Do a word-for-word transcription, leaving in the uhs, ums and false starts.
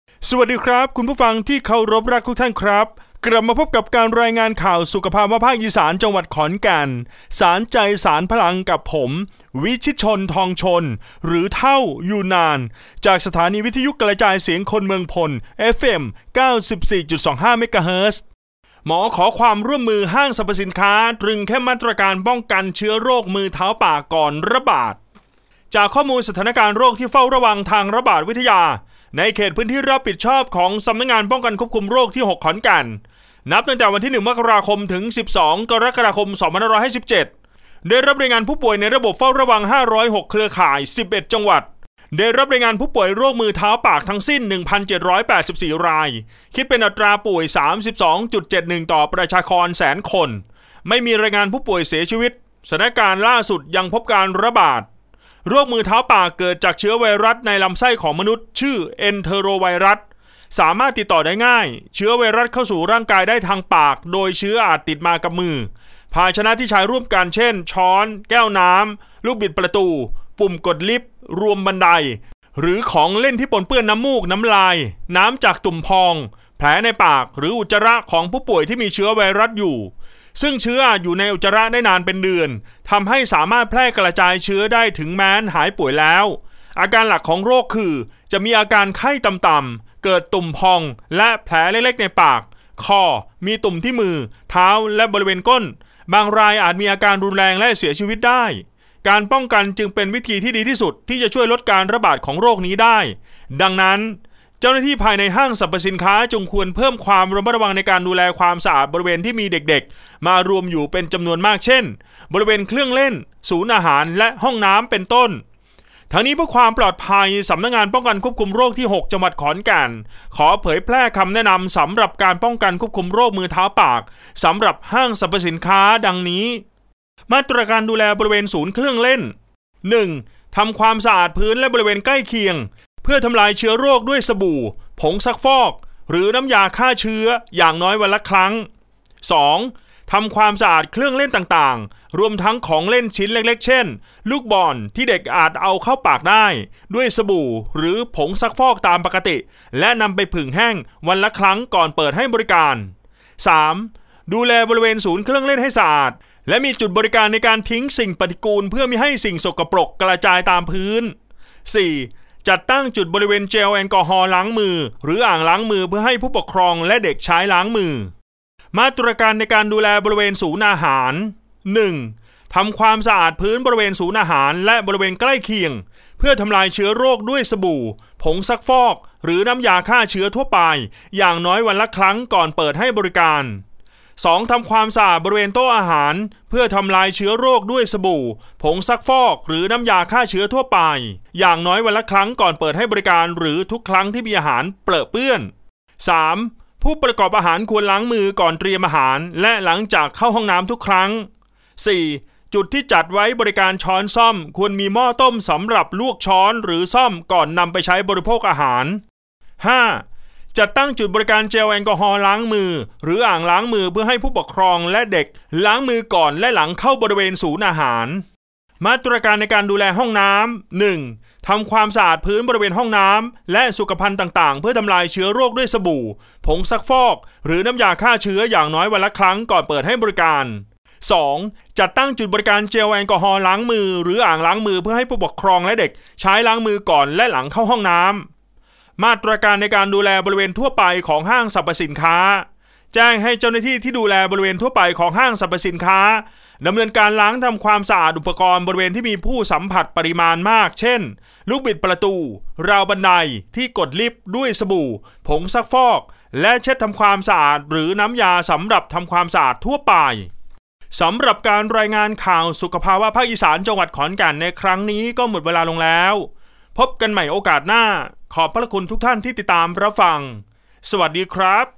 สวัสดีครับคุณผู้ฟังที่เคารพรักทุกท่านครับกลับมาพบกับการรายงานข่าวสุขภาพภาคอีสานจังหวัดขอนแก่นสารใจสารพลังกับผมวิชิตชนทองชนหรือเท่ายูนานจากสถานีวิทยุกระจายเสียงคนเมืองพล เอฟ เอ็ม เก้าสิบสี่จุดสองห้า เมกะเฮิรตซ์หมอขอความร่วมมือห้างสรรพสินค้าตรึงเข้มมาตรการป้องกันเชื้อโรคมือเท้าปากก่อนระบาดจากข้อมูลสถานการณ์โรคที่เฝ้าระวังทางระบาดวิทยาในเขตพื้นที่รับผิดชอบของสำนักงานป้องกันควบคุมโรคที่หกขอนแก่นนับตั้งแต่วันที่หนึ่งมกราคมถึงสิบสองกรกฎาคมสองพันห้าร้อยห้าสิบเจ็ดได้รับรายงานผู้ป่วยในระบบเฝ้าระวังห้าร้อยหกเครือข่ายสิบเอ็ดจังหวัดได้รับรายงานผู้ป่วยโรคมือเท้าปากทั้งสิ้น หนึ่งพันเจ็ดร้อยแปดสิบสี่ รายคิดเป็นอัตราป่วย สามสิบสองจุดเจ็ดหนึ่ง ต่อประชากรแสนคนไม่มีรายงานผู้ป่วยเสียชีวิตสถานการณ์ล่าสุดยังพบการระบาดโรคมือเท้าปากเกิดจากเชื้อไวรัสในลำไส้ของมนุษย์ชื่อเอนเทโรไวรัสสามารถติดต่อได้ง่ายเชื้อไวรัสเข้าสู่ร่างกายได้ทางปากโดยเชื้ออาจติดมากับมือภาชนะที่ใช้ร่วมกันเช่นช้อนแก้วน้ำลูกบิดประตูปุ่มกดลิฟต์รวมบันไดหรือของเล่นที่ปนเปื้อนน้ำมูกน้ำลายน้ำจากตุ่มพองแผลในปากหรืออุจจาระของผู้ป่วยที่มีเชื้อไวรัสอยู่ซึ่งเชื้ออยู่ในอุจจาระได้นานเป็นเดือนทำให้สามารถแพร่กระจายเชื้อได้ถึงแม้นหายป่วยแล้วอาการหลักของโรคคือจะมีอาการไข้ต่ำๆเกิดตุ่มพองและแผลเล็กๆในปากคอมีตุ่มที่มือเท้าและบริเวณก้นบางรายอาจมีอาการรุนแรงและเสียชีวิตได้การป้องกันจึงเป็นวิธีที่ดีที่สุดที่จะช่วยลดการระบาดของโรคนี้ได้ดังนั้นเจ้าหน้าที่ภายในห้างสรรพสินค้าจงควรเพิ่มความระมัดระวังในการดูแลความสะอาดบริเวณที่มีเด็กๆมารวมอยู่เป็นจำนวนมากเช่นบริเวณเครื่องเล่นศูนย์อาหารและห้องน้ำเป็นต้นทั้งนี้เพื่อความปลอดภัยสำนักงานป้องกันควบคุมโรคที่หกจังหวัดขอนแก่นขอเผยแพร่คำแนะนำสำหรับการป้องกันควบคุมโรคมือเท้าปากสำหรับห้างสรรพสินค้าดังนี้มาตรการดูแลบริเวณศูนย์เครื่องเล่น หนึ่ง. ทำความสะอาดพื้นและบริเวณใกล้เคียงเพื่อทำลายเชื้อโรคด้วยสบู่ผงซักฟอกหรือน้ำยาฆ่าเชื้ออย่างน้อยวันละครั้ง สอง. ทำความสะอาดเครื่องเล่นต่างๆรวมทั้งของเล่นชิ้นเล็กๆเช่นลูกบอลที่เด็กอาจเอาเข้าปากได้ด้วยสบู่หรือผงซักฟอกตามปกติและนำไปผึ่งแห้งวันละครั้งก่อนเปิดให้บริการ สาม. ดูแลบริเวณศูนย์เครื่องเล่นให้สะอาดและมีจุดบริการในการทิ้งสิ่งปฏิกูลเพื่อไม่ให้สิ่งสกปรกกระจายตามพื้น สี่. จัดตั้งจุดบริเวณเจลแอลกอฮอล์ล้างมือหรืออ่างล้างมือเพื่อให้ผู้ปกครองและเด็กใช้ล้างมือมาตรการในการดูแลบริเวณศูนย์อาหาร หนึ่ง. ทำความสะอาดพื้นบริเวณศูนย์อาหารและบริเวณใกล้เคียงเพื่อทำลายเชื้อโรคด้วยสบู่ผงซักฟอกหรือน้ำยาฆ่าเชื้อทั่วไปอย่างน้อยวันละครั้งก่อนเปิดให้บริการ สอง. ทำความสะอาดบริเวณโต๊ะอาหารเพื่อทำลายเชื้อโรคด้วยสบู่ผงซักฟอกหรือน้ำยาฆ่าเชื้อทั่วไปอย่างน้อยวันละครั้งก่อนเปิดให้บริการหรือทุกครั้งที่มีอาหารเปรอะเปื้อน สาม. ผู้ประกอบอาหารควรล้างมือก่อนเตรียมอาหารและหลังจากเข้าห้องน้ำทุกครั้ง สี่. จุดที่จัดไว้บริการช้อนซ่อมควรมีหม้อต้มสำหรับลวกช้อนหรือซ่อมก่อนนำไปใช้บริโภคอาหาร ห้า. จัดตั้งจุดบริการเจลแอลกอฮอล์ล้างมือหรืออ่างล้างมือเพื่อให้ผู้ปกครองและเด็กล้างมือก่อนและหลังเข้าบริเวณศูนย์อาหารมาตรการในการดูแลห้องน้ำ หนึ่ง. ทำความสะอาดพื้นบริเวณห้องน้ำและสุขภัณฑ์ต่างๆเพื่อทำลายเชื้อโรคด้วยสบู่ผงซักฟอกหรือน้ำยาฆ่าเชื้ออย่างน้อยวันละครั้งก่อนเปิดให้บริการ สอง. จัดตั้งจุดบริการเจลแอลกอฮอล์ล้างมือหรืออ่างล้างมือเพื่อให้ผู้ปกครองและเด็กใช้ล้างมือก่อนและหลังเข้าห้องน้ำมาตรการในการดูแลบริเวณทั่วไปของห้างสรรพสินค้าแจ้งให้เจ้าหน้าที่ที่ดูแลบริเวณทั่วไปของห้างสรรพสินค้าดำเนินการล้างทำความสะอาดอุปกรณ์บริเวณที่มีผู้สัมผัสปริมาณมากเช่นลูกบิดประตูราวบันไดที่กดลิฟต์ด้วยสบู่ผงซักฟอกและเช็ดทำความสะอาดหรือน้ำยาสำหรับทำความสะอาดทั่วไปสำหรับการรายงานข่าวสุขภาวะภาคอีสานจังหวัดขอนแก่นในครั้งนี้ก็หมดเวลาลงแล้วพบกันใหม่โอกาสหน้าขอบพระคุณทุกท่านที่ติดตามรับฟังสวัสดีครับ